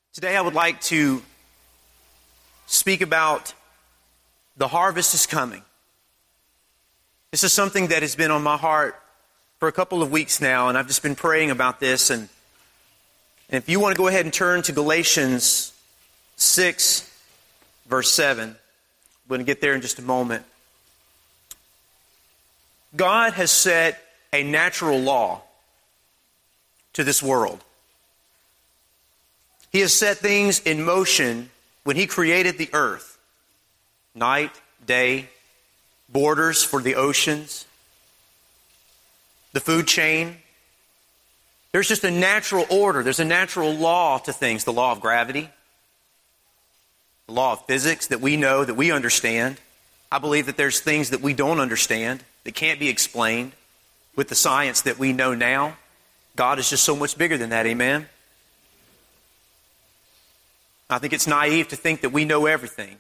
Today I would like to speak about the harvest is coming. This is something that has been on my heart for a couple of weeks now, and I've just been praying about this. And if you want to go ahead and turn to Galatians 6, verse 7, I'm going to get there in just a moment. God has set a natural law to this world. He has set things in motion when He created the earth. Night, day, borders for the oceans, the food chain. There's just a natural order. There's a natural law to things. The law of gravity, the law of physics that we know, that we understand. I believe that there's things that we don't understand, that can't be explained with the science that we know now. God is just so much bigger than that, amen? I think it's naive to think that we know everything.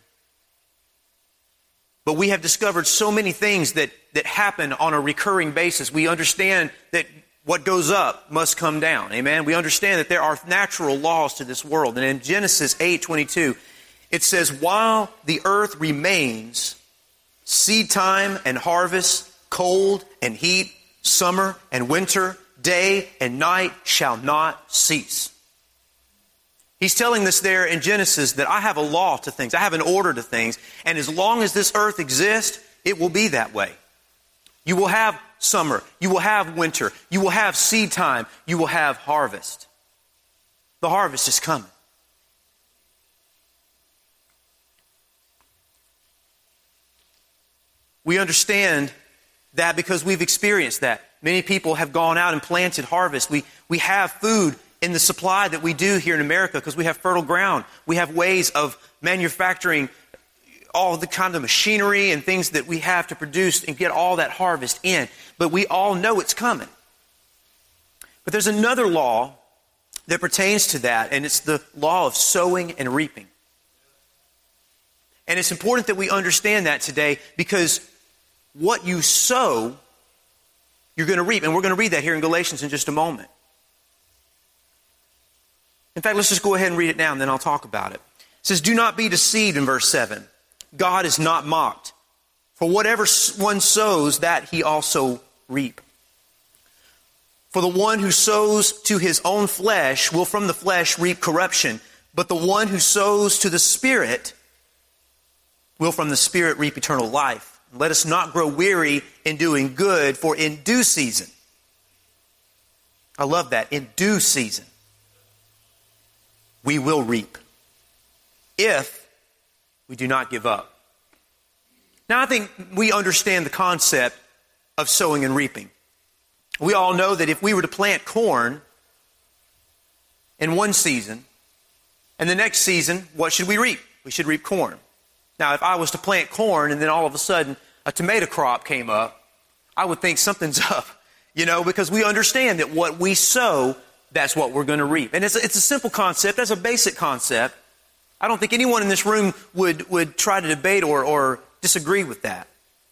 But we have discovered so many things that happen on a recurring basis. We understand that what goes up must come down. Amen? We understand that there are natural laws to this world. And in Genesis 8:22, it says, "While the earth remains, seed time and harvest, cold and heat, summer and winter, day and night shall not cease." He's telling us there in Genesis that I have a law to things. I have an order to things. And as long as this earth exists, it will be that way. You will have summer. You will have winter. You will have seed time. You will have harvest. The harvest is coming. We understand that because we've experienced that. Many people have gone out and planted harvest. We have food in the supply that we do here in America because we have fertile ground. We have ways of manufacturing all the kind of machinery and things that we have to produce and get all that harvest in. But we all know it's coming. But there's another law that pertains to that, and it's the law of sowing and reaping. And it's important that we understand that today because what you sow, you're going to reap. And we're going to read that here in Galatians in just a moment. In fact, let's just go ahead and read it now and then I'll talk about it. It says, "Do not be deceived," in verse 7. "God is not mocked. For whatever one sows, that he also reap. For the one who sows to his own flesh will from the flesh reap corruption. But the one who sows to the Spirit will from the Spirit reap eternal life. Let us not grow weary in doing good, for in due season." I love that. In due season, we will reap if we do not give up. Now, I think we understand the concept of sowing and reaping. We all know that if we were to plant corn in one season, and the next season, what should we reap? We should reap corn. Now, if I was to plant corn and then all of a sudden a tomato crop came up, I would think something's up, because we understand that what we sow, that's what we're going to reap. And it's a simple concept. That's a basic concept. I don't think anyone in this room would try to debate or disagree with that.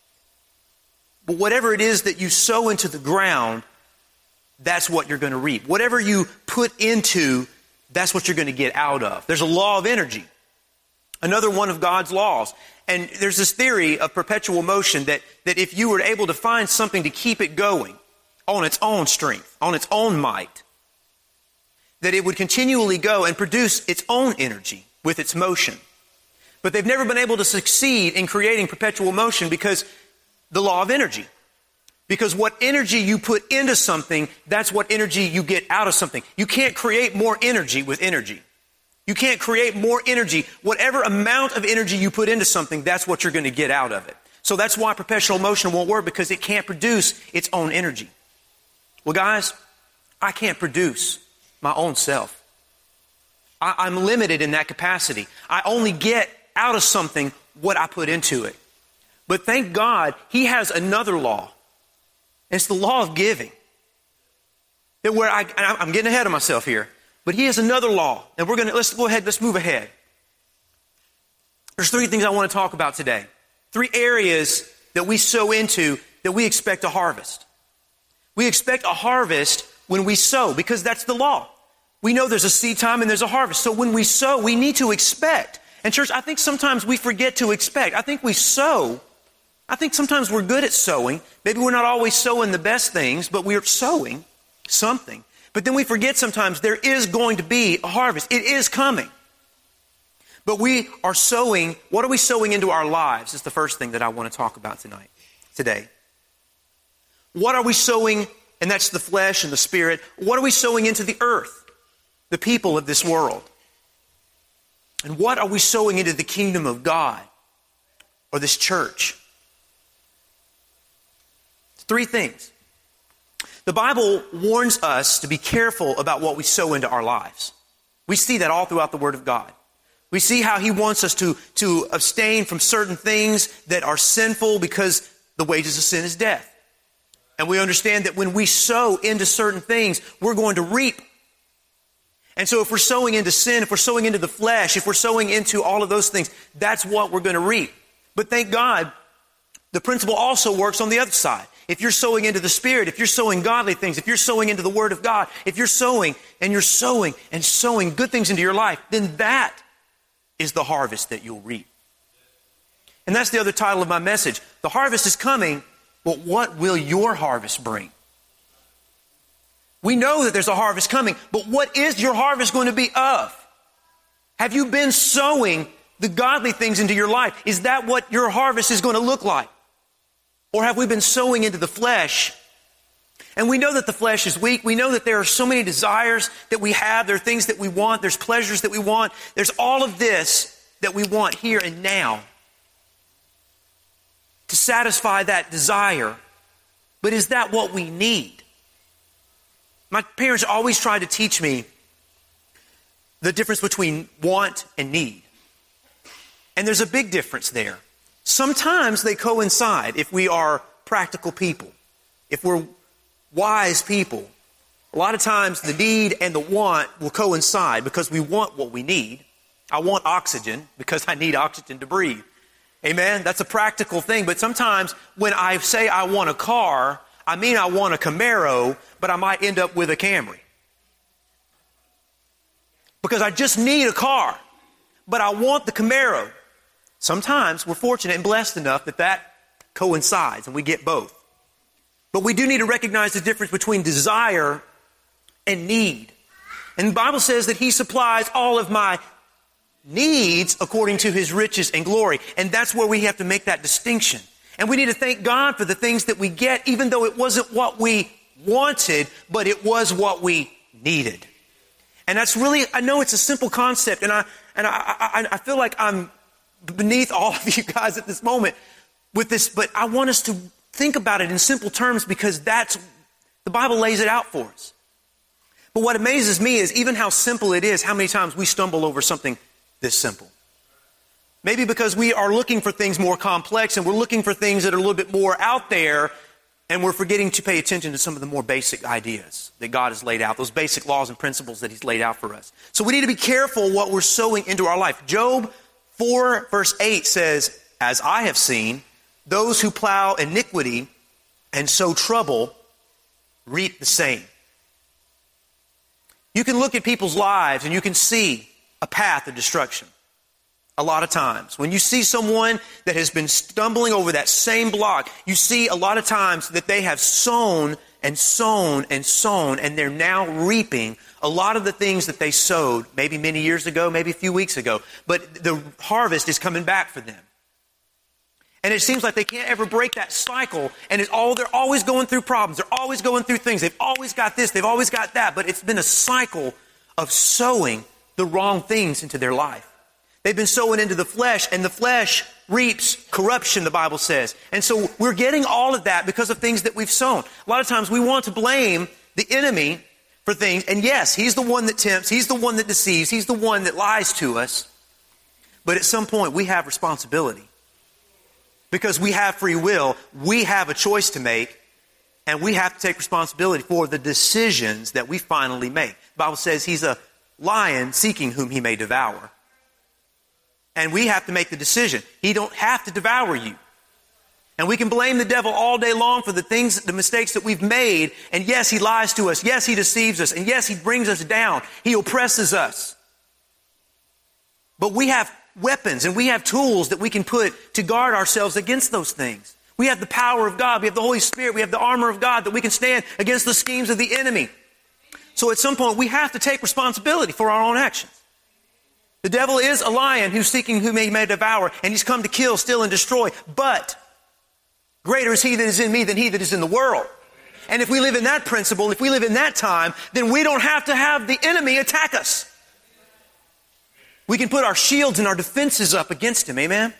But whatever it is that you sow into the ground, that's what you're going to reap. Whatever you put into, that's what you're going to get out of. There's a law of energy. Another one of God's laws. And there's this theory of perpetual motion that if you were able to find something to keep it going on its own strength, on its own might, that it would continually go and produce its own energy with its motion. But they've never been able to succeed in creating perpetual motion because the law of energy. Because what energy you put into something, that's what energy you get out of something. You can't create more energy with energy. You can't create more energy. Whatever amount of energy you put into something, that's what you're going to get out of it. So that's why perpetual motion won't work, because it can't produce its own energy. Well, guys, I can't produce my own self. I'm limited in that capacity. I only get out of something what I put into it. But thank God, He has another law. It's the law of giving. That where I'm getting ahead of myself here. But He has another law. And let's go ahead, let's move ahead. There's three things I want to talk about today. Three areas that we sow into that we expect a harvest. We expect a harvest when we sow, because that's the law. We know there's a seed time and there's a harvest. So when we sow, we need to expect. And church, I think sometimes we forget to expect. I think we sow. I think sometimes we're good at sowing. Maybe we're not always sowing the best things, but we're sowing something. But then we forget sometimes there is going to be a harvest. It is coming. But we are sowing. What are we sowing into our lives is the first thing that I want to talk about today. What are we sowing? And that's the flesh and the spirit. What are we sowing into the earth? The people of this world. And what are we sowing into the kingdom of God or this church? Three things. The Bible warns us to be careful about what we sow into our lives. We see that all throughout the Word of God. We see how He wants us to abstain from certain things that are sinful because the wages of sin is death. And we understand that when we sow into certain things, we're going to reap. And so if we're sowing into sin, if we're sowing into the flesh, if we're sowing into all of those things, that's what we're going to reap. But thank God, the principle also works on the other side. If you're sowing into the Spirit, if you're sowing godly things, if you're sowing into the Word of God, if you're sowing and you're sowing and sowing good things into your life, then that is the harvest that you'll reap. And that's the other title of my message. The harvest is coming, but what will your harvest bring? We know that there's a harvest coming, but what is your harvest going to be of? Have you been sowing the godly things into your life? Is that what your harvest is going to look like? Or have we been sowing into the flesh? And we know that the flesh is weak. We know that there are so many desires that we have. There are things that we want. There's pleasures that we want. There's all of this that we want here and now to satisfy that desire. But is that what we need? My parents always tried to teach me the difference between want and need. And there's a big difference there. Sometimes they coincide if we are practical people, if we're wise people. A lot of times the need and the want will coincide because we want what we need. I want oxygen because I need oxygen to breathe. Amen? That's a practical thing. But sometimes when I say I want a car, I mean I want a Camaro, but I might end up with a Camry. Because I just need a car, but I want the Camaro. Sometimes we're fortunate and blessed enough that coincides and we get both. But we do need to recognize the difference between desire and need. And the Bible says that He supplies all of my needs according to His riches and glory. And that's where we have to make that distinction. And we need to thank God for the things that we get, even though it wasn't what we wanted, but it was what we needed. And that's really, I know it's a simple concept, and I feel like I'm beneath all of you guys at this moment with this, but I want us to think about it in simple terms because that's, the Bible lays it out for us. But what amazes me is even how simple it is, how many times we stumble over something this simple. Maybe because we are looking for things more complex and we're looking for things that are a little bit more out there, and we're forgetting to pay attention to some of the more basic ideas that God has laid out, those basic laws and principles that He's laid out for us. So we need to be careful what we're sowing into our life. Job 4 verse 8 says, "As I have seen, those who plow iniquity and sow trouble reap the same." You can look at people's lives and you can see a path of destruction. A lot of times, when you see someone that has been stumbling over that same block, you see a lot of times that they have sown and sown and sown, and they're now reaping a lot of the things that they sowed maybe many years ago, maybe a few weeks ago. But the harvest is coming back for them. And it seems like they can't ever break that cycle, and they're always going through problems. They're always going through things. They've always got this. They've always got that. But it's been a cycle of sowing the wrong things into their life. They've been sowing into the flesh, and the flesh reaps corruption, the Bible says. And so we're getting all of that because of things that we've sown. A lot of times we want to blame the enemy for things. And yes, he's the one that tempts. He's the one that deceives. He's the one that lies to us. But at some point we have responsibility. Because we have free will, we have a choice to make, and we have to take responsibility for the decisions that we finally make. The Bible says He's a lion seeking whom He may devour. And we have to make the decision. He don't have to devour you. And we can blame the devil all day long for the mistakes that we've made. And yes, he lies to us. Yes, he deceives us. And yes, he brings us down. He oppresses us. But we have weapons and we have tools that we can put to guard ourselves against those things. We have the power of God. We have the Holy Spirit. We have the armor of God that we can stand against the schemes of the enemy. So at some point, we have to take responsibility for our own actions. The devil is a lion who's seeking whom he may devour, and he's come to kill, steal, and destroy. But greater is he that is in me than he that is in the world. And if we live in that principle, if we live in that time, then we don't have to have the enemy attack us. We can put our shields and our defenses up against him. Amen?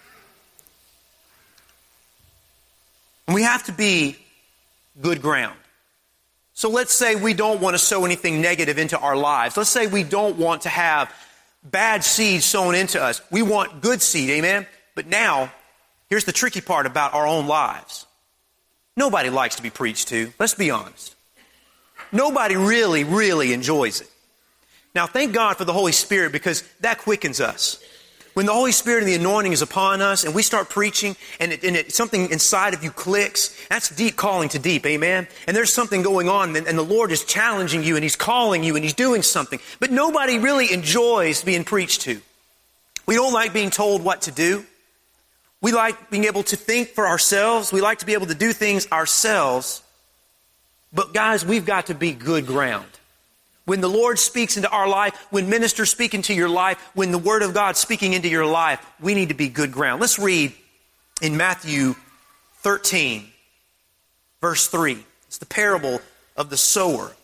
And we have to be good ground. So let's say we don't want to sow anything negative into our lives. Let's say we don't want to have bad seed sown into us. We want good seed. Amen? But now, here's the tricky part about our own lives. Nobody likes to be preached to. Let's be honest. Nobody really, really enjoys it. Now, thank God for the Holy Spirit, because that quickens us. When the Holy Spirit and the anointing is upon us and we start preaching and something inside of you clicks, that's deep calling to deep, amen? And there's something going on and the Lord is challenging you and He's calling you and He's doing something. But nobody really enjoys being preached to. We don't like being told what to do. We like being able to think for ourselves. We like to be able to do things ourselves. But guys, we've got to be good ground. When the Lord speaks into our life, when ministers speak into your life, when the Word of God speaking into your life, we need to be good ground. Let's read in Matthew 13, verse 3. It's the parable of the sower.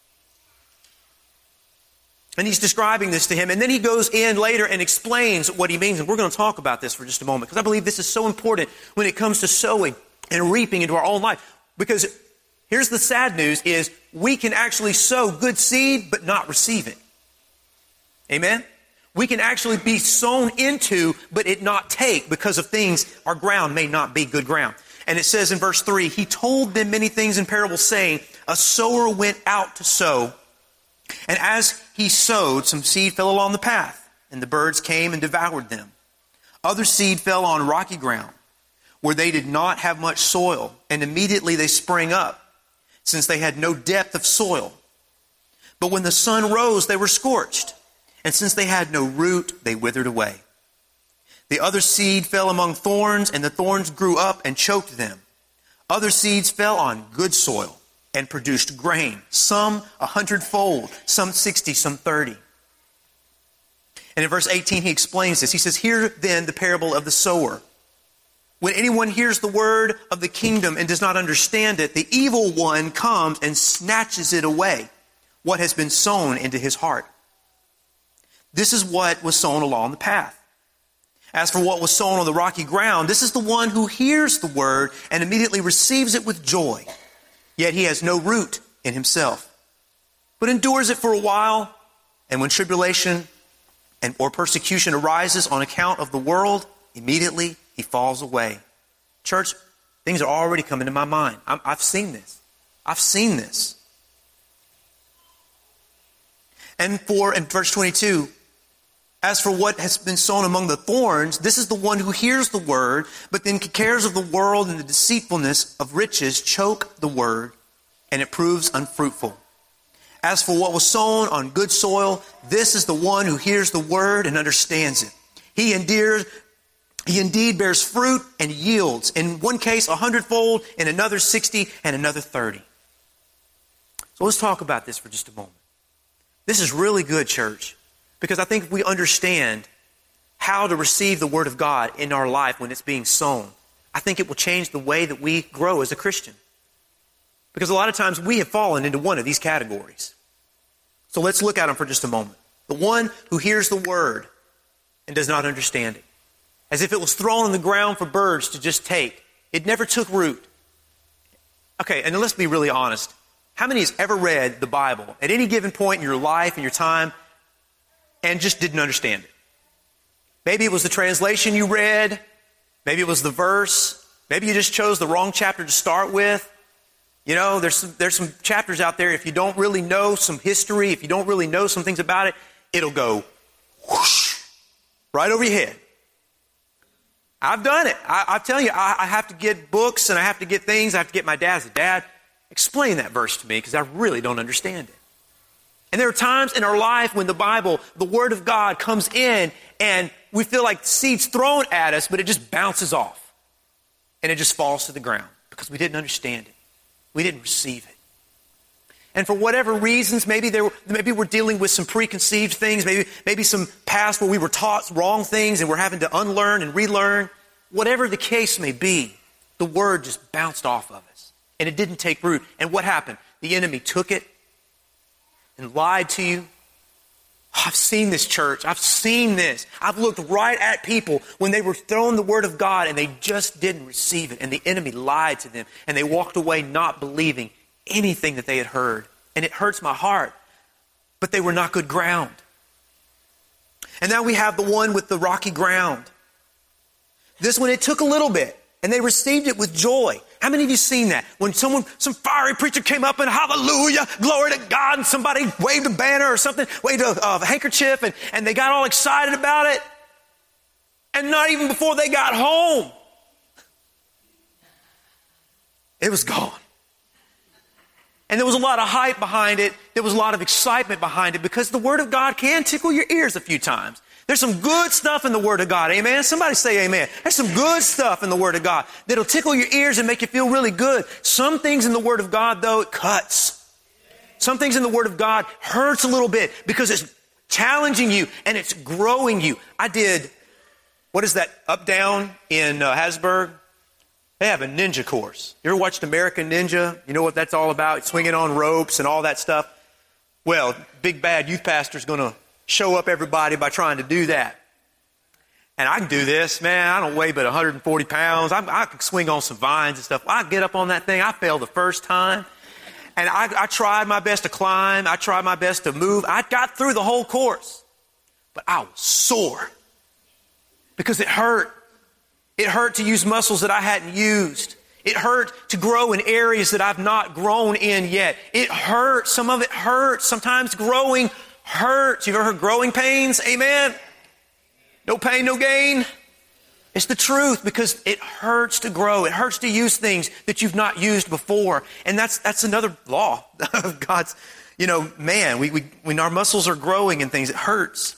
And he's describing this to him. And then he goes in later and explains what he means. And we're going to talk about this for just a moment, because I believe this is so important when it comes to sowing and reaping into our own life. Because here's the sad news is we can actually sow good seed but not receive it. Amen? We can actually be sown into but it not take because of things, our ground may not be good ground. And it says in verse 3, He told them many things in parables, saying, A sower went out to sow, and as he sowed, some seed fell along the path, and the birds came and devoured them. Other seed fell on rocky ground, where they did not have much soil, and immediately they sprang up, since they had no depth of soil. But when the sun rose, they were scorched, and since they had no root, they withered away. The other seed fell among thorns, and the thorns grew up and choked them. Other seeds fell on good soil and produced grain, some 100-fold, some 60, some 30. And in verse 18 he explains this. He says, Hear then the parable of the sower. When anyone hears the word of the kingdom and does not understand it, the evil one comes and snatches it away, what has been sown into his heart. This is what was sown along the path. As for what was sown on the rocky ground, this is the one who hears the word and immediately receives it with joy. Yet he has no root in himself, but endures it for a while. And when tribulation or persecution arises on account of the world, immediately he falls away. Church, things are already coming to my mind. I've seen this. I've seen this. And in verse 22, as for what has been sown among the thorns, this is the one who hears the word, but then cares of the world and the deceitfulness of riches choke the word, and it proves unfruitful. As for what was sown on good soil, this is the one who hears the word and understands it. He indeed bears fruit and yields. In one case, 100-fold, in another 60, and another 30. So let's talk about this for just a moment. This is really good, church, because I think if we understand how to receive the Word of God in our life when it's being sown, I think it will change the way that we grow as a Christian. Because a lot of times we have fallen into one of these categories. So let's look at them for just a moment. The one who hears the Word and does not understand it. As if it was thrown on the ground for birds to just take. It never took root. Okay, and let's be really honest. How many has ever read the Bible at any given point in your life and your time and just didn't understand it? Maybe it was the translation you read. Maybe it was the verse. Maybe you just chose the wrong chapter to start with. You know, there's some chapters out there, if you don't really know some history, if you don't really know some things about it, it'll go whoosh, right over your head. I've done it. I tell you, I have to get books and I have to get things. I have to get my dad. I said, Dad, explain that verse to me because I really don't understand it. And there are times in our life when the Bible, the Word of God comes in and we feel like seeds thrown at us, but it just bounces off. And it just falls to the ground because we didn't understand it. We didn't receive it. And for whatever reasons, maybe we're dealing with some preconceived things, maybe some past where we were taught wrong things and we're having to unlearn and relearn. Whatever the case may be, the Word just bounced off of us. And it didn't take root. And what happened? The enemy took it and lied to you. I've seen this, church. I've seen this. I've looked right at people when they were thrown the Word of God and they just didn't receive it. And the enemy lied to them. And they walked away not believing anything that they had heard. And it hurts my heart. But they were not good ground. And now we have the one with the rocky ground. This one, it took a little bit. And they received it with joy. How many of you seen that? When some fiery preacher came up and hallelujah, glory to God, and somebody waved a banner or something, waved a handkerchief, and they got all excited about it. And not even before they got home, it was gone. And there was a lot of hype behind it. There was a lot of excitement behind it because the Word of God can tickle your ears a few times. There's some good stuff in the Word of God. Amen? Somebody say amen. There's some good stuff in the Word of God that'll tickle your ears and make you feel really good. Some things in the Word of God, though, it cuts. Some things in the Word of God hurts a little bit because it's challenging you and it's growing you. I did, what is that, Up Down in Hattiesburg? They have a ninja course. You ever watched American Ninja? You know what that's all about? Swinging on ropes and all that stuff. Well, big bad youth pastor's going to show up everybody by trying to do that. And I can do this, man. I don't weigh but 140 pounds. I can swing on some vines and stuff. I get up on that thing. I failed the first time. And I tried my best to climb. I tried my best to move. I got through the whole course. But I was sore because it hurt. It hurt to use muscles that I hadn't used. It hurt to grow in areas that I've not grown in yet. It hurt. Some of it hurts. Sometimes growing hurts. You've ever heard growing pains? Amen? No pain, no gain. It's the truth because it hurts to grow. It hurts to use things that you've not used before. And that's another law of God's, man. When our muscles are growing and things, it hurts.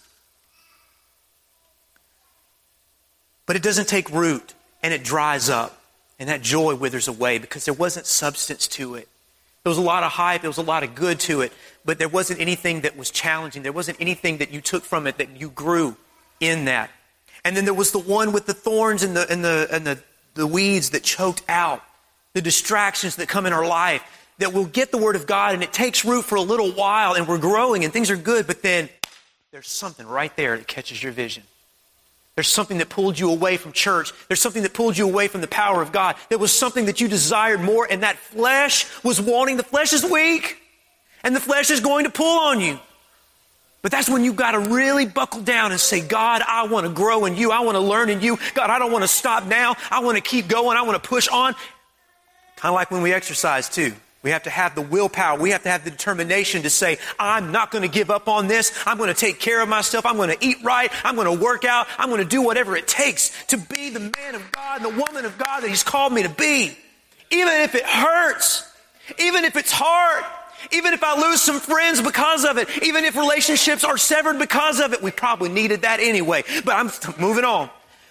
But it doesn't take root and it dries up and that joy withers away because there wasn't substance to it. There was a lot of hype. There was a lot of good to it, but there wasn't anything that was challenging. There wasn't anything that you took from it that you grew in that. And then there was the one with the thorns and the weeds that choked out, the distractions that come in our life that will get the Word of God and it takes root for a little while and we're growing and things are good, but then there's something right there that catches your vision. There's something that pulled you away from church. There's something that pulled you away from the power of God. There was something that you desired more, and that flesh was wanting. The flesh is weak, and the flesh is going to pull on you. But that's when you've got to really buckle down and say, God, I want to grow in you. I want to learn in you. God, I don't want to stop now. I want to keep going. I want to push on. Kind of like when we exercise, too. We have to have the willpower. We have to have the determination to say, I'm not going to give up on this. I'm going to take care of myself. I'm going to eat right. I'm going to work out. I'm going to do whatever it takes to be the man of God and the woman of God that He's called me to be. Even if it hurts. Even if it's hard. Even if I lose some friends because of it. Even if relationships are severed because of it. We probably needed that anyway. But I'm moving on.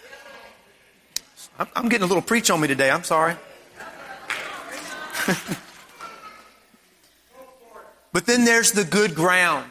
I'm getting a little preach on me today. I'm sorry. But then there's the good ground.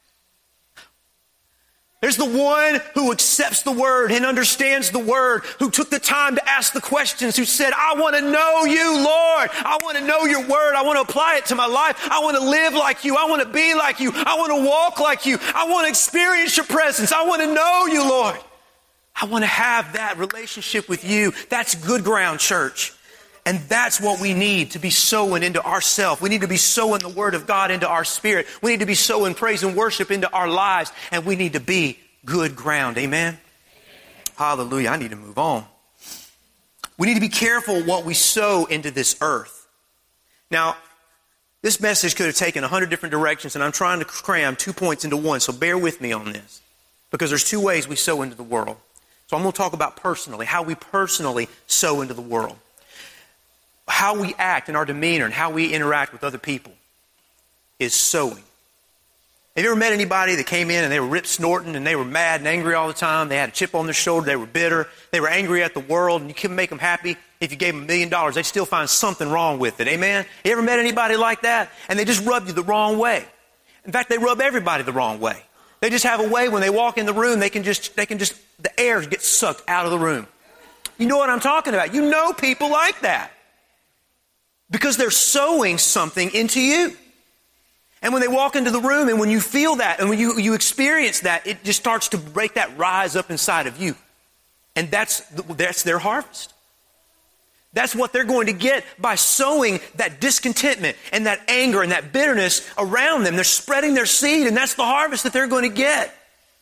There's the one who accepts the Word and understands the Word, who took the time to ask the questions, who said, I want to know you, Lord. I want to know your Word. I want to apply it to my life. I want to live like you. I want to be like you. I want to walk like you. I want to experience your presence. I want to know you, Lord. I want to have that relationship with you. That's good ground, church. And that's what we need to be sowing into ourselves. We need to be sowing the Word of God into our spirit. We need to be sowing praise and worship into our lives. And we need to be good ground. Amen? Hallelujah. I need to move on. We need to be careful what we sow into this earth. Now, this message could have taken 100 different directions, and I'm trying to cram 2 points into one. So bear with me on this. Because there's two ways we sow into the world. So I'm going to talk about personally, how we personally sow into the world. How we act in our demeanor and how we interact with other people is sowing. Have you ever met anybody that came in and they were rip snorting and they were mad and angry all the time? They had a chip on their shoulder. They were bitter. They were angry at the world, and you couldn't make them happy. If you gave them $1 million, they'd still find something wrong with it. Amen? You ever met anybody like that? And they just rub you the wrong way. In fact, they rub everybody the wrong way. They just have a way when they walk in the room, they can just the air gets sucked out of the room. You know what I'm talking about. You know people like that. Because they're sowing something into you. And when they walk into the room and when you feel that and when you experience that, it just starts to break that rise up inside of you. And that's their harvest. That's what they're going to get by sowing that discontentment and that anger and that bitterness around them. They're spreading their seed, and that's the harvest that they're going to get.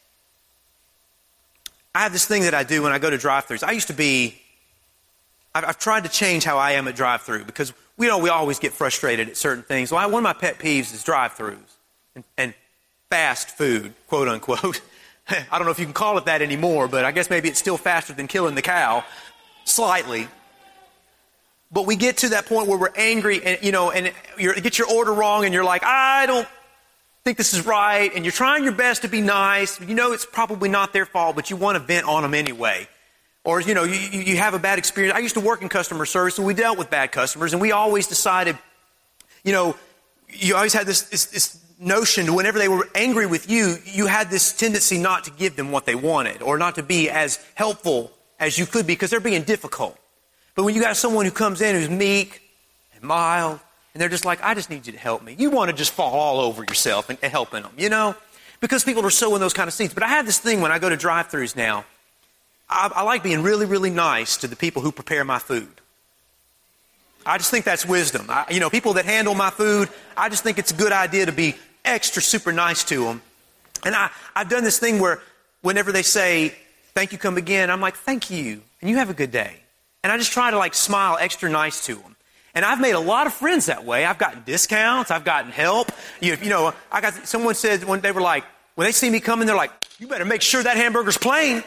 I have this thing that I do when I go to drive-thrus. I've tried to change how I am at drive-thru because we always get frustrated at certain things. Well, one of my pet peeves is drive-thrus and fast food, quote unquote. I don't know if you can call it that anymore, but I guess maybe it's still faster than killing the cow, slightly. But we get to that point where we're angry and you get your order wrong and you're like, I don't think this is right. And you're trying your best to be nice. You know it's probably not their fault, but you want to vent on them anyway. Or, you have a bad experience. I used to work in customer service, and we dealt with bad customers, and we always decided, you always had this notion whenever they were angry with you, you had this tendency not to give them what they wanted or not to be as helpful as you could be because they're being difficult. But when you got someone who comes in who's meek and mild, and they're just like, I just need you to help me. You want to just fall all over yourself and helping them, because people are sowing those kind of seeds. But I have this thing when I go to drive-thrus now. I like being really, really nice to the people who prepare my food. I just think that's wisdom. People that handle my food, I just think it's a good idea to be extra super nice to them. And I've done this thing where whenever they say, thank you, come again, I'm like, thank you, and you have a good day. And I just try to smile extra nice to them. And I've made a lot of friends that way. I've gotten discounts. I've gotten help. Someone said when they were like, when they see me coming, they're like, you better make sure that hamburger's plain.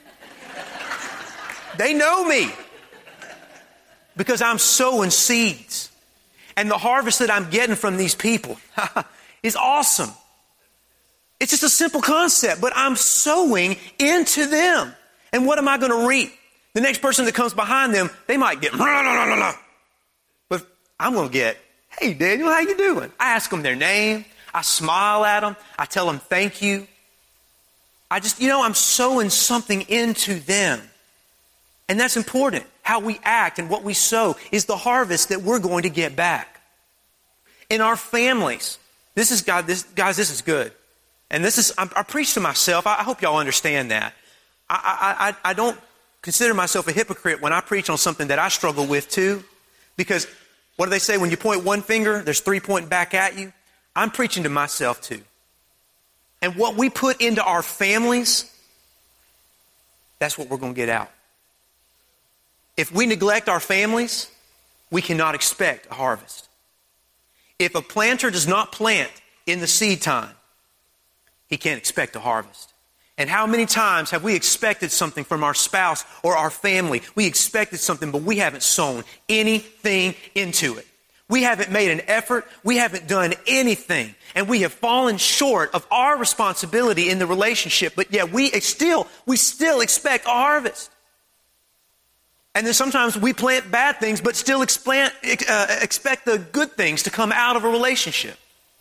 They know me because I'm sowing seeds. And the harvest that I'm getting from these people is awesome. It's just a simple concept, but I'm sowing into them. And what am I going to reap? The next person that comes behind them, they might get, but I'm going to get, hey, Daniel, how you doing? I ask them their name. I smile at them. I tell them thank you. I'm sowing something into them. And that's important. How we act and what we sow is the harvest that we're going to get back. In our families, this is good. And I preach to myself. I hope y'all understand that. I don't consider myself a hypocrite when I preach on something that I struggle with too. Because what do they say? When you point one finger, there's 3 pointing back at you. I'm preaching to myself too. And what we put into our families, that's what we're going to get out. If we neglect our families, we cannot expect a harvest. If a planter does not plant in the seed time, he can't expect a harvest. And how many times have we expected something from our spouse or our family? We expected something, but we haven't sown anything into it. We haven't made an effort. We haven't done anything. And we have fallen short of our responsibility in the relationship, but yet we still expect a harvest. And then sometimes we plant bad things, but still expect the good things to come out of a relationship.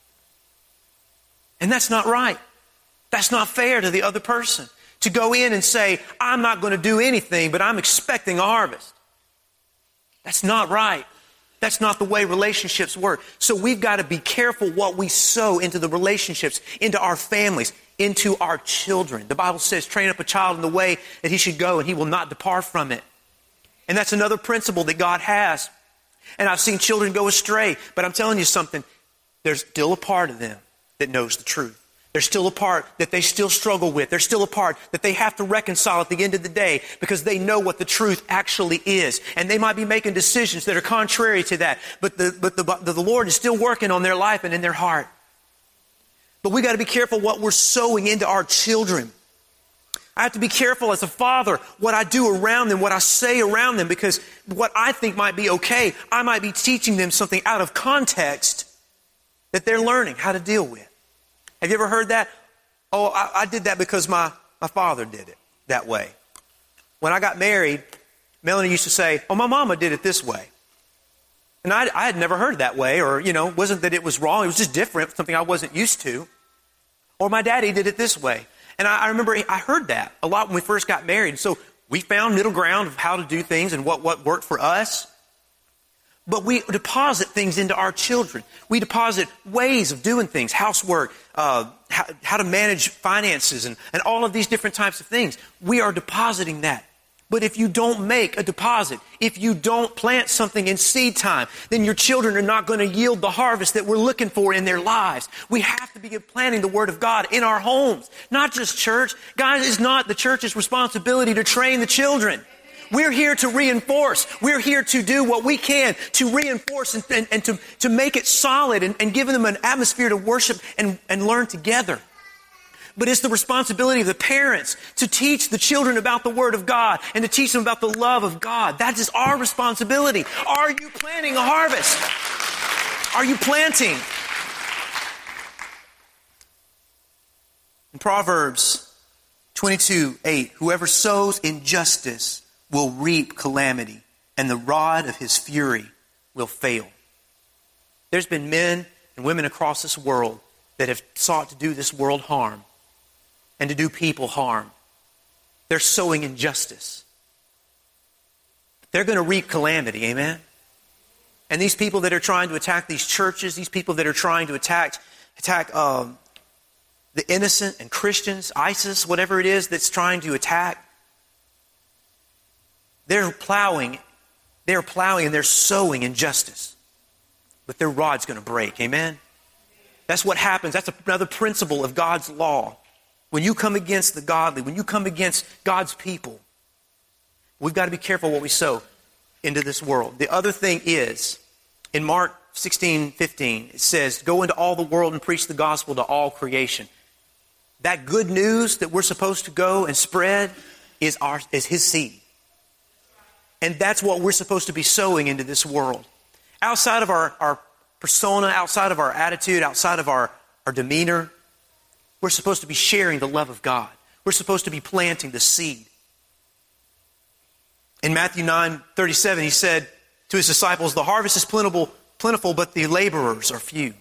And that's not right. That's not fair to the other person. To go in and say, I'm not going to do anything, but I'm expecting a harvest. That's not right. That's not the way relationships work. So we've got to be careful what we sow into the relationships, into our families, into our children. The Bible says, train up a child in the way that he should go, and he will not depart from it. And that's another principle that God has. And I've seen children go astray. But I'm telling you something. There's still a part of them that knows the truth. There's still a part that they still struggle with. There's still a part that they have to reconcile at the end of the day because they know what the truth actually is. And they might be making decisions that are contrary to that. But the Lord is still working on their life and in their heart. But we got to be careful what we're sowing into our children. I have to be careful as a father what I do around them, what I say around them, because what I think might be okay, I might be teaching them something out of context that they're learning how to deal with. Have you ever heard that? Oh, I did that because my father did it that way. When I got married, Melanie used to say, oh, my mama did it this way. And I had never heard it that way, or, wasn't that it was wrong. It was just different, something I wasn't used to. Or my daddy did it this way. And I remember I heard that a lot when we first got married. So we found middle ground of how to do things and what worked for us. But we deposit things into our children. We deposit ways of doing things, housework, how to manage finances, and all of these different types of things. We are depositing that. But if you don't make a deposit, if you don't plant something in seed time, then your children are not going to yield the harvest that we're looking for in their lives. We have to begin planting the Word of God in our homes, not just church. Guys, it's not the church's responsibility to train the children. We're here to reinforce. We're here to do what we can to reinforce and to make it solid and give them an atmosphere to worship and learn together. But it's the responsibility of the parents to teach the children about the Word of God and to teach them about the love of God. That is our responsibility. Are you planting a harvest? Are you planting? In Proverbs 22:8, whoever sows injustice will reap calamity, and the rod of his fury will fail. There's been men and women across this world that have sought to do this world harm and to do people harm. They're sowing injustice. They're going to reap calamity, amen? And these people that are trying to attack these churches, these people that are trying to attack the innocent and Christians, ISIS, whatever it is that's trying to attack, they're plowing and they're sowing injustice. But their rod's going to break, amen? That's what happens. That's another principle of God's law. When you come against the godly, when you come against God's people, we've got to be careful what we sow into this world. The other thing is, in Mark 16:15, it says, go into all the world and preach the gospel to all creation. That good news that we're supposed to go and spread is His seed. And that's what we're supposed to be sowing into this world. Outside of our persona, outside of our attitude, outside of our demeanor, we're supposed to be sharing the love of God. We're supposed to be planting the seed. In Matthew 9:37, He said to His disciples, the harvest is plentiful, but the laborers are few.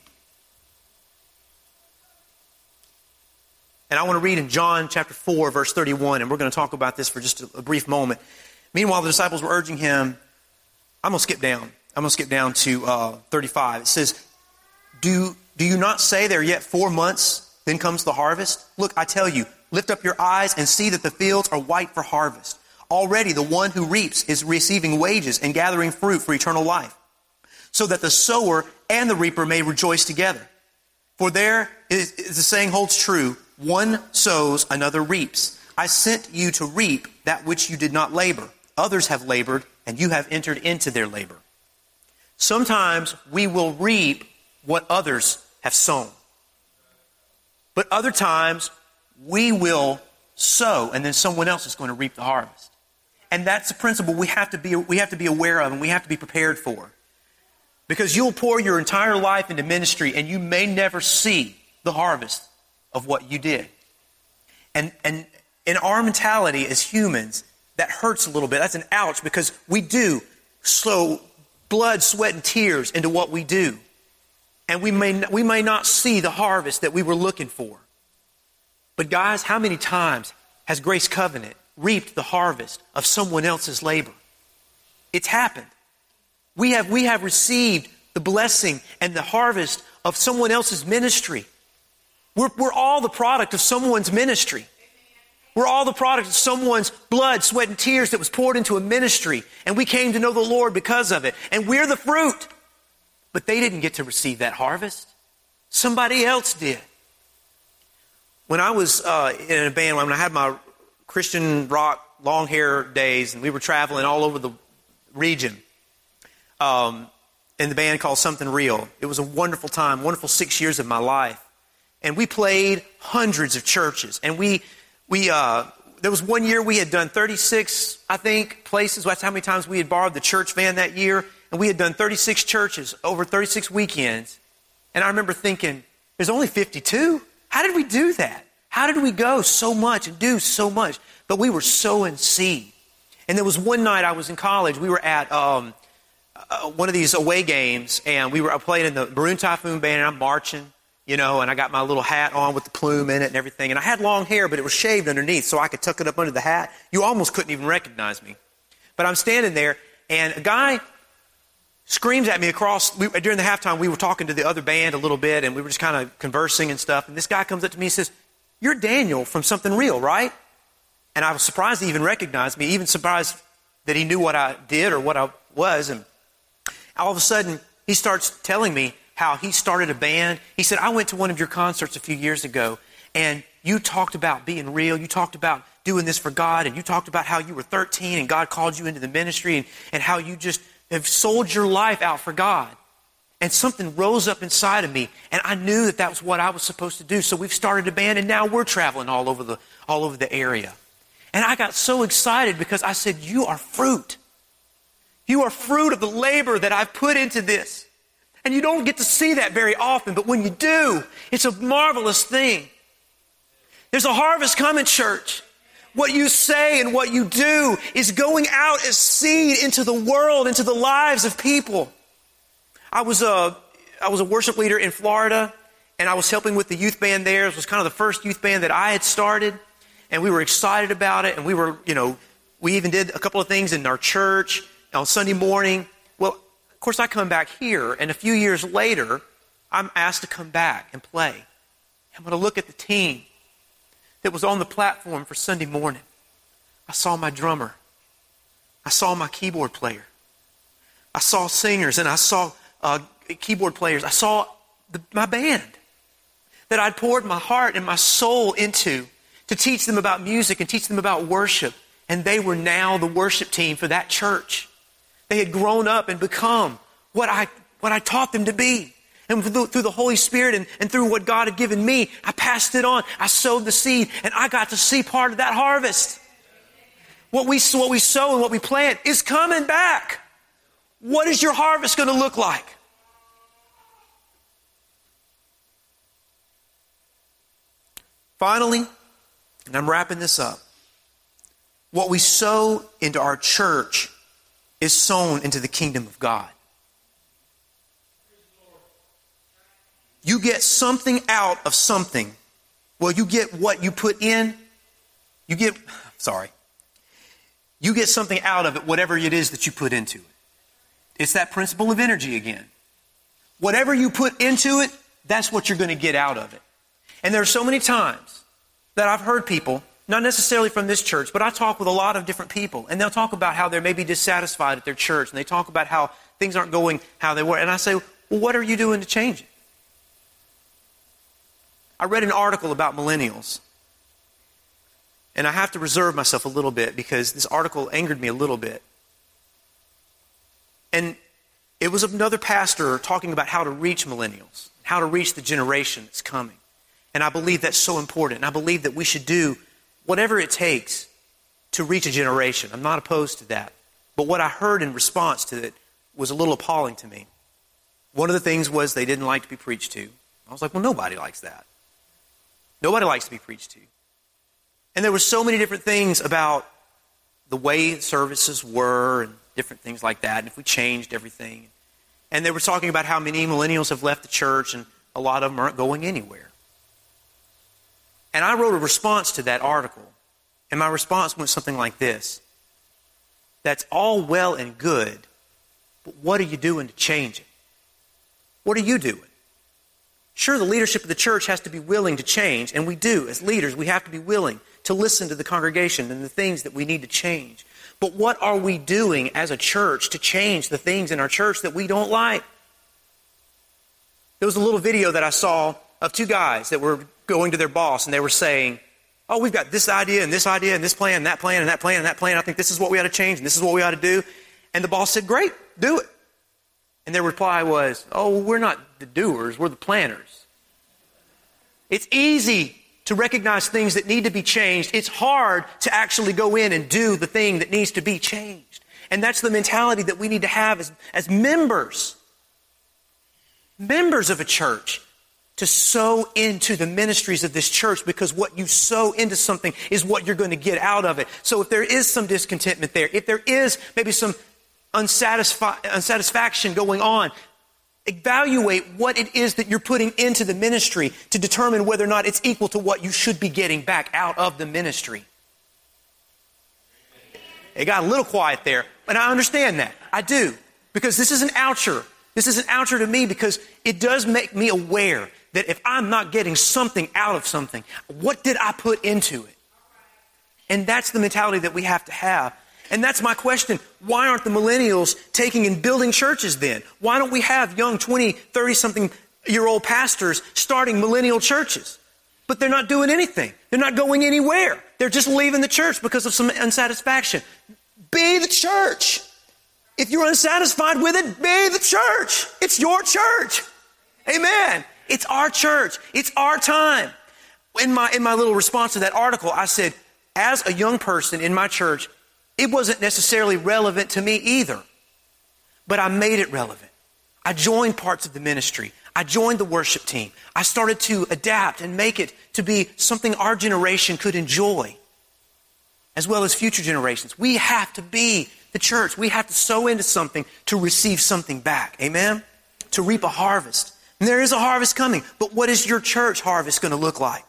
And I want to read in John chapter 4, verse 31, and we're going to talk about this for just a brief moment. Meanwhile, the disciples were urging Him. I'm going to skip down. I'm going to skip down to 35. It says, Do you not say there are yet 4 months, then comes the harvest? Look, I tell you, lift up your eyes and see that the fields are white for harvest. Already the one who reaps is receiving wages and gathering fruit for eternal life, so that the sower and the reaper may rejoice together. For there is the saying holds true, one sows, another reaps. I sent you to reap that which you did not labor. Others have labored, and you have entered into their labor. Sometimes we will reap what others have sown. But other times, we will sow, and then someone else is going to reap the harvest. And that's a principle we have to be aware of, and we have to be prepared for. Because you'll pour your entire life into ministry, and you may never see the harvest of what you did. And in our mentality as humans, that hurts a little bit. That's an ouch, because we do sow blood, sweat, and tears into what we do. And we may not see the harvest that we were looking for. But guys, how many times has Grace Covenant reaped the harvest of someone else's labor? It's happened. We have received the blessing and the harvest of someone else's ministry. We're all the product of someone's ministry. We're all the product of someone's blood, sweat, and tears that was poured into a ministry. And we came to know the Lord because of it. And we're the fruit. But they didn't get to receive that harvest. Somebody else did. When I was in a band, when I had my Christian rock long hair days, and we were traveling all over the region, in the band called Something Real. It was a wonderful time, wonderful 6 years of my life. And we played hundreds of churches. And there was one year we had done 36, I think, places. That's how many times we had borrowed the church van that year. And we had done 36 churches over 36 weekends. And I remember thinking, there's only 52? How did we do that? How did we go so much and do so much? But we were sowing seed. And there was one night I was in college. We were at one of these away games, and I played in the Maroon Typhoon band, and I'm marching, and I got my little hat on with the plume in it and everything. And I had long hair, but it was shaved underneath, so I could tuck it up under the hat. You almost couldn't even recognize me. But I'm standing there, and a guy screams at me during the halftime. We were talking to the other band a little bit, and we were just kind of conversing and stuff. And this guy comes up to me and says, "You're Daniel from Something Real, right?" And I was surprised he even recognized me, even surprised that he knew what I did or what I was. And all of a sudden, he starts telling me how he started a band. He said, "I went to one of your concerts a few years ago, and you talked about being real. You talked about doing this for God, and you talked about how you were 13 and God called you into the ministry, and how you just have sold your life out for God." And something rose up inside of me, and I knew that was what I was supposed to do. So we've started a band, and now we're traveling all over the area. And I got so excited because I said, "You are fruit. You are fruit of the labor that I've put into this." And you don't get to see that very often, but when you do, it's a marvelous thing. There's a harvest coming, church. What you say and what you do is going out as seed into the world, into the lives of people. I was a worship leader in Florida, and I was helping with the youth band there. It was kind of the first youth band that I had started, and we were excited about it. And we even did a couple of things in our church on Sunday morning. Well, of course, I come back here, and a few years later, I'm asked to come back and play. I'm going to look at the team that was on the platform for Sunday morning. I saw my drummer. I saw my keyboard player. I saw singers, and I saw keyboard players. I saw my band that I'd poured my heart and my soul into to teach them about music and teach them about worship. And they were now the worship team for that church. They had grown up and become what I taught them to be. And through the Holy Spirit and through what God had given me, I passed it on. I sowed the seed, and I got to see part of that harvest. What we sow and what we plant is coming back. What is your harvest going to look like? Finally, and I'm wrapping this up, what we sow into our church is sown into the kingdom of God. You get something out of something. Well, you get what you put in. You get something out of it, whatever it is that you put into it. It's that principle of energy again. Whatever you put into it, that's what you're going to get out of it. And there are so many times that I've heard people, not necessarily from this church, but I talk with a lot of different people, and they'll talk about how they're maybe dissatisfied at their church, and they talk about how things aren't going how they were. And I say, well, what are you doing to change it? I read an article about millennials, and I have to reserve myself a little bit because this article angered me a little bit. And it was another pastor talking about how to reach millennials, how to reach the generation that's coming. And I believe that's so important. And I believe that we should do whatever it takes to reach a generation. I'm not opposed to that. But what I heard in response to it was a little appalling to me. One of the things was they didn't like to be preached to. I was like, well, nobody likes that. Nobody likes to be preached to. And there were so many different things about the way services were and different things like that, and if we changed everything. And they were talking about how many millennials have left the church, and a lot of them aren't going anywhere. And I wrote a response to that article, and my response went something like this. That's all well and good, but what are you doing to change it? What are you doing? Sure, the leadership of the church has to be willing to change, and we do. As leaders, we have to be willing to listen to the congregation and the things that we need to change. But what are we doing as a church to change the things in our church that we don't like? There was a little video that I saw of two guys that were going to their boss, and they were saying, oh, we've got this idea and this idea and this plan and that plan and that plan and that plan. I think this is what we ought to change and this is what we ought to do. And the boss said, great, do it. And their reply was, oh, we're not the doers, we're the planners. It's easy to recognize things that need to be changed, it's hard to actually go in and do the thing that needs to be changed. And that's the mentality that we need to have as members of a church, to sow into the ministries of this church, because what you sow into something is what you're going to get out of it. So if there is some discontentment there, if there is maybe some unsatisfaction going on, evaluate what it is that you're putting into the ministry to determine whether or not it's equal to what you should be getting back out of the ministry. It got a little quiet there, and I understand that. I do. Because this is an oucher. This is an oucher to me, because it does make me aware that if I'm not getting something out of something, what did I put into it? And that's the mentality that we have to have. And that's my question. Why aren't the millennials taking and building churches then? Why don't we have young 20, 30-something-year-old pastors starting millennial churches? But they're not doing anything. They're not going anywhere. They're just leaving the church because of some unsatisfaction. Be the church. If you're unsatisfied with it, be the church. It's your church. Amen. It's our church. It's our time. In my little response to that article, I said, as a young person in my church, it wasn't necessarily relevant to me either. But I made it relevant. I joined parts of the ministry. I joined the worship team. I started to adapt and make it to be something our generation could enjoy, as well as future generations. We have to be the church. We have to sow into something to receive something back. Amen? To reap a harvest. And there is a harvest coming. But what is your church harvest going to look like?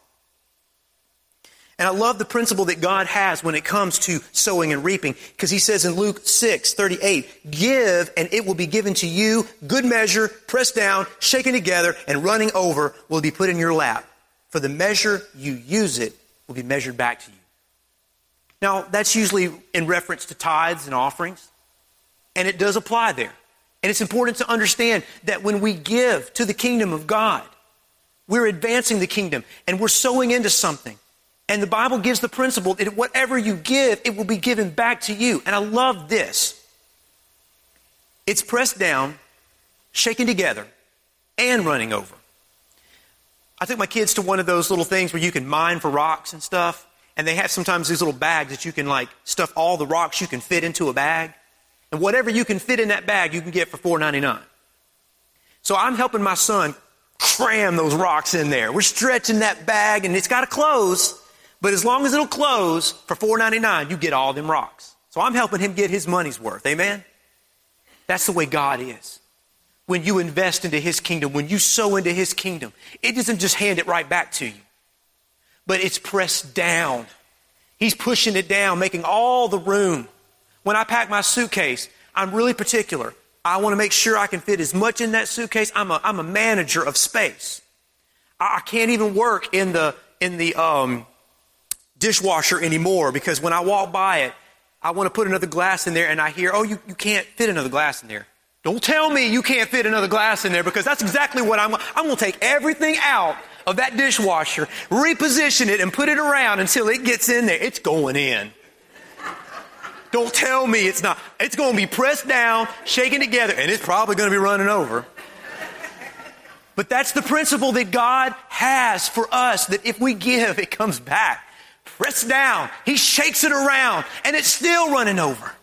And I love the principle that God has when it comes to sowing and reaping, because he says in Luke 6:38, give and it will be given to you, good measure, pressed down, shaken together, and running over will be put in your lap. For the measure you use it will be measured back to you. Now, that's usually in reference to tithes and offerings, and it does apply there. And it's important to understand that when we give to the kingdom of God, we're advancing the kingdom and we're sowing into something. And the Bible gives the principle that whatever you give, it will be given back to you. And I love this. It's pressed down, shaken together, and running over. I took my kids to one of those little things where you can mine for rocks and stuff. And they have sometimes these little bags that you can stuff all the rocks you can fit into a bag. And whatever you can fit in that bag, you can get for $4.99. So I'm helping my son cram those rocks in there. We're stretching that bag, and it's got to close. But as long as it'll close for $4.99, you get all them rocks. So I'm helping him get his money's worth. Amen? That's the way God is. When you invest into his kingdom, when you sow into his kingdom, it doesn't just hand it right back to you. But it's pressed down. He's pushing it down, making all the room. When I pack my suitcase, I'm really particular. I want to make sure I can fit as much in that suitcase. I'm a manager of space. I can't even work in the dishwasher anymore, because when I walk by it, I want to put another glass in there, and I hear, oh, you can't fit another glass in there. Don't tell me you can't fit another glass in there, because that's exactly what I'm going to take everything out of that dishwasher, reposition it, and put it around until it gets in there. It's going in. Don't tell me it's not. It's going to be pressed down, shaken together, and it's probably going to be running over. But that's the principle that God has for us, that if we give, it comes back. Pressed down. He shakes it around, and it's still running over.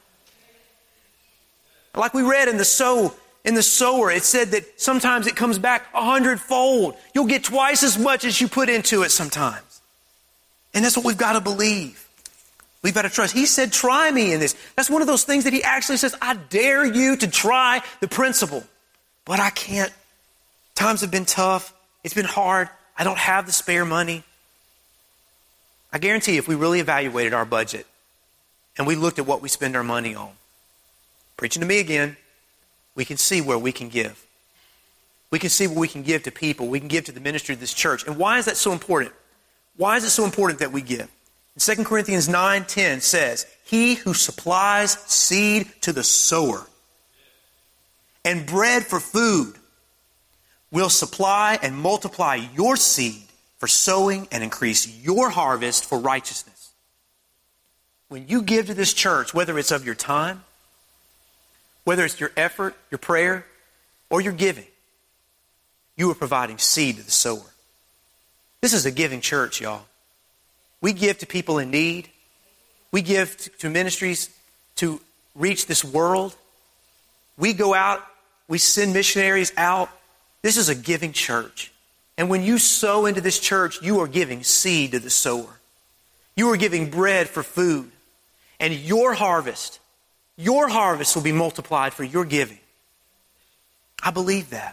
Like we read in the sower, it said that sometimes it comes back 100-fold. You'll get twice as much as you put into it sometimes. And that's what we've got to believe. We've got to trust. He said, try me in this. That's one of those things that he actually says, I dare you to try the principle. But I can't. Times have been tough. It's been hard. I don't have the spare money. I guarantee if we really evaluated our budget and we looked at what we spend our money on, preaching to me again, we can see where we can give. We can see what we can give to people. We can give to the ministry of this church. And why is that so important? Why is it so important that we give? In 2 Corinthians 9:10 says, he who supplies seed to the sower and bread for food will supply and multiply your seed for sowing and increase your harvest for righteousness. When you give to this church, whether it's of your time, whether it's your effort, your prayer, or your giving, you are providing seed to the sower. This is a giving church, y'all. We give to people in need. We give to ministries to reach this world. We go out. We send missionaries out. This is a giving church. And when you sow into this church, you are giving seed to the sower. You are giving bread for food. And your harvest will be multiplied for your giving. I believe that.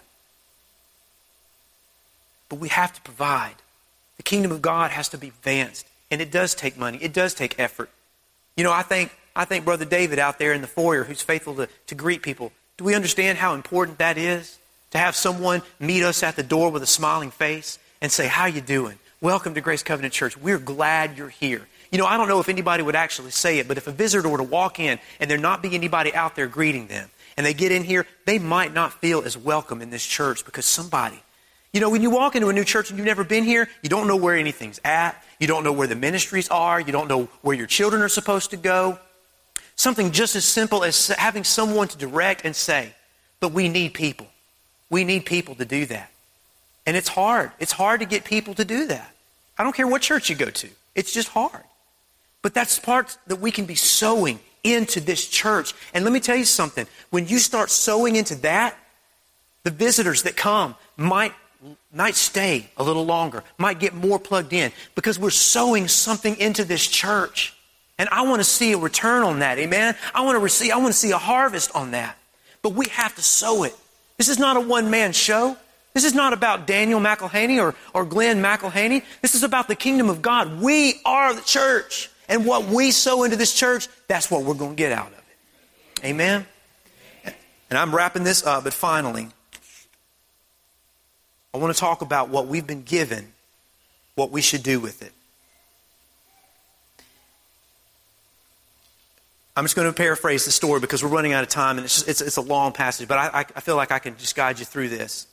But we have to provide. The kingdom of God has to be advanced. And it does take money. It does take effort. You know, I think Brother David out there in the foyer who's faithful to greet people, do we understand how important that is? To have someone meet us at the door with a smiling face and say, how you doing? Welcome to Grace Covenant Church. We're glad you're here. You know, I don't know if anybody would actually say it, but if a visitor were to walk in and there not be anybody out there greeting them, and they get in here, they might not feel as welcome in this church because somebody, you know, when you walk into a new church and you've never been here, you don't know where anything's at. You don't know where the ministries are. You don't know where your children are supposed to go. Something just as simple as having someone to direct and say, but we need people. We need people to do that. And it's hard. It's hard to get people to do that. I don't care what church you go to. It's just hard. But that's part that we can be sowing into this church. And let me tell you something. When you start sowing into that, the visitors that come might stay a little longer, might get more plugged in because we're sowing something into this church. And I want to see a return on that. Amen. I want to see a harvest on that. But we have to sow it. This is not a one-man show. This is not about Daniel McElhaney or Glenn McElhaney. This is about the kingdom of God. We are the church. And what we sow into this church, that's what we're going to get out of it. Amen? And I'm wrapping this up, but finally, I want to talk about what we've been given, what we should do with it. I'm just going to paraphrase the story because we're running out of time and it's a long passage, but I feel like I can just guide you through this.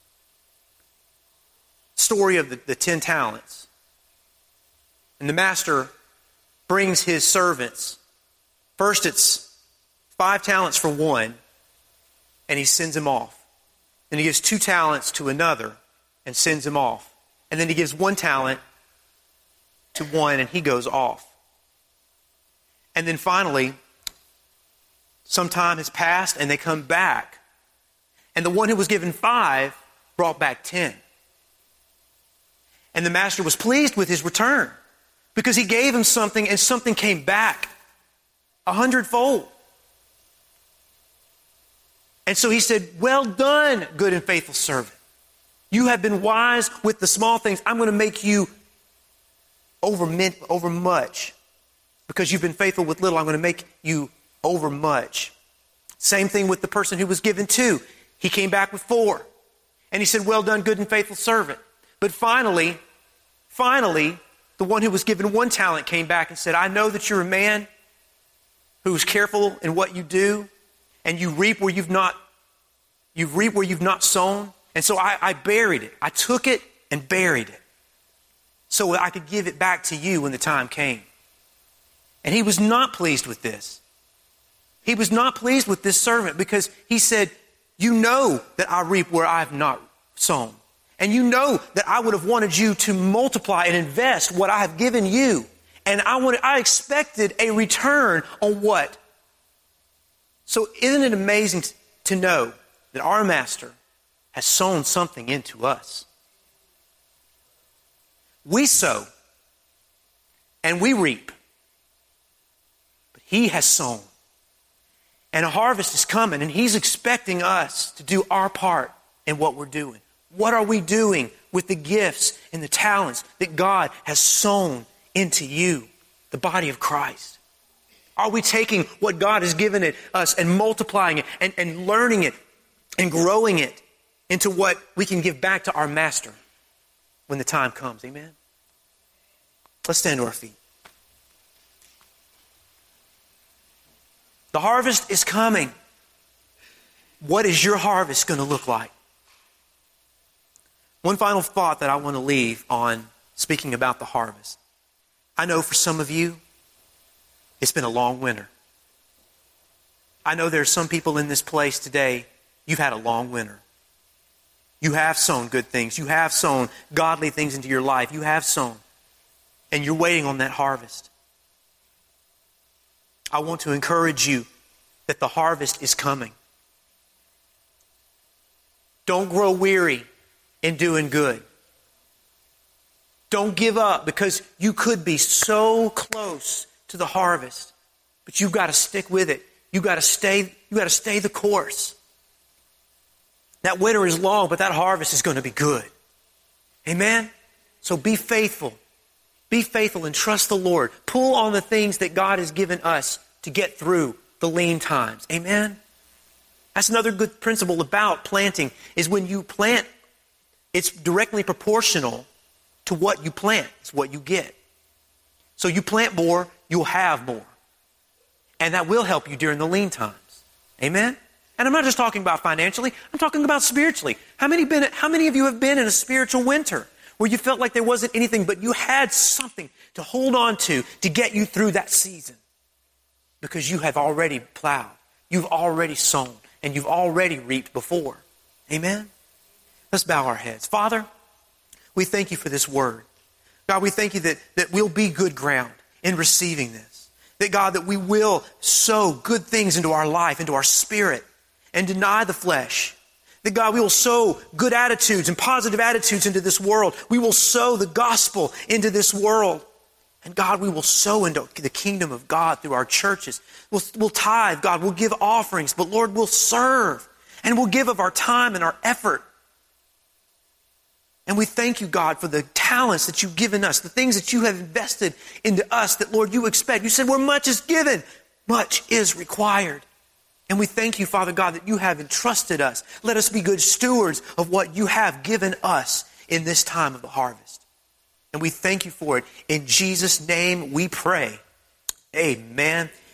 Story of the 10 talents. And the master brings his servants. First it's 5 talents for one, and he sends him off. Then he gives 2 talents to another and sends him off. And then he gives 1 talent to one and he goes off. And then finally, some time has passed and they come back. And the one who was given 5 brought back 10. And the master was pleased with his return because he gave him something and something came back 100-fold. And so he said, well done, good and faithful servant. You have been wise with the small things. I'm going to make you over much. Because you've been faithful with little, I'm going to make you over much. Same thing with the person who was given 2. He came back with 4. And he said, well done, good and faithful servant. But finally, the one who was given 1 talent came back and said, I know that you're a man who's careful in what you do, and you reap where you've not sown. And so I buried it. I took it and buried it so I could give it back to you when the time came. And he was not pleased with this. He was not pleased with this servant because he said, you know that I reap where I have not sown. And you know that I would have wanted you to multiply and invest what I have given you. And I expected a return on what? So isn't it amazing to know that our master has sown something into us? We sow and we reap. But he has sown. And a harvest is coming, and he's expecting us to do our part in what we're doing. What are we doing with the gifts and the talents that God has sown into you, the body of Christ? Are we taking what God has given us and multiplying it and learning it and growing it into what we can give back to our master when the time comes? Amen? Let's stand to our feet. The harvest is coming. What is your harvest going to look like? One final thought that I want to leave on speaking about the harvest. I know for some of you, it's been a long winter. I know there are some people in this place today, you've had a long winter. You have sown good things. You have sown godly things into your life. You have sown. And you're waiting on that harvest. I want to encourage you that the harvest is coming. Don't grow weary in doing good. Don't give up, because you could be so close to the harvest, but you've got to stick with it. You've got to stay the course. That winter is long, but that harvest is going to be good. Amen? So be faithful. Be faithful and trust the Lord. Pull on the things that God has given us to get through the lean times. Amen? That's another good principle about planting, is when you plant, it's directly proportional to what you plant. It's what you get. So you plant more, you'll have more. And that will help you during the lean times. Amen? And I'm not just talking about financially, I'm talking about spiritually. How many of you have been in a spiritual winter where you felt like there wasn't anything, but you had something to hold on to get you through that season? Because you have already plowed, you've already sown, and you've already reaped before. Amen? Let's bow our heads. Father, we thank you for this word. God, we thank you that we'll be good ground in receiving this. That, God, that we will sow good things into our life, into our spirit, and deny the flesh. That, God, we will sow good attitudes and positive attitudes into this world. We will sow the gospel into this world. And, God, we will sow into the kingdom of God through our churches. We'll tithe, God. We'll give offerings. But, Lord, we'll serve. And we'll give of our time and our effort. And we thank you, God, for the talents that you've given us, the things that you have invested into us that, Lord, you expect. You said where much is given, much is required. And we thank you, Father God, that you have entrusted us. Let us be good stewards of what you have given us in this time of the harvest. And we thank you for it. In Jesus' name we pray. Amen.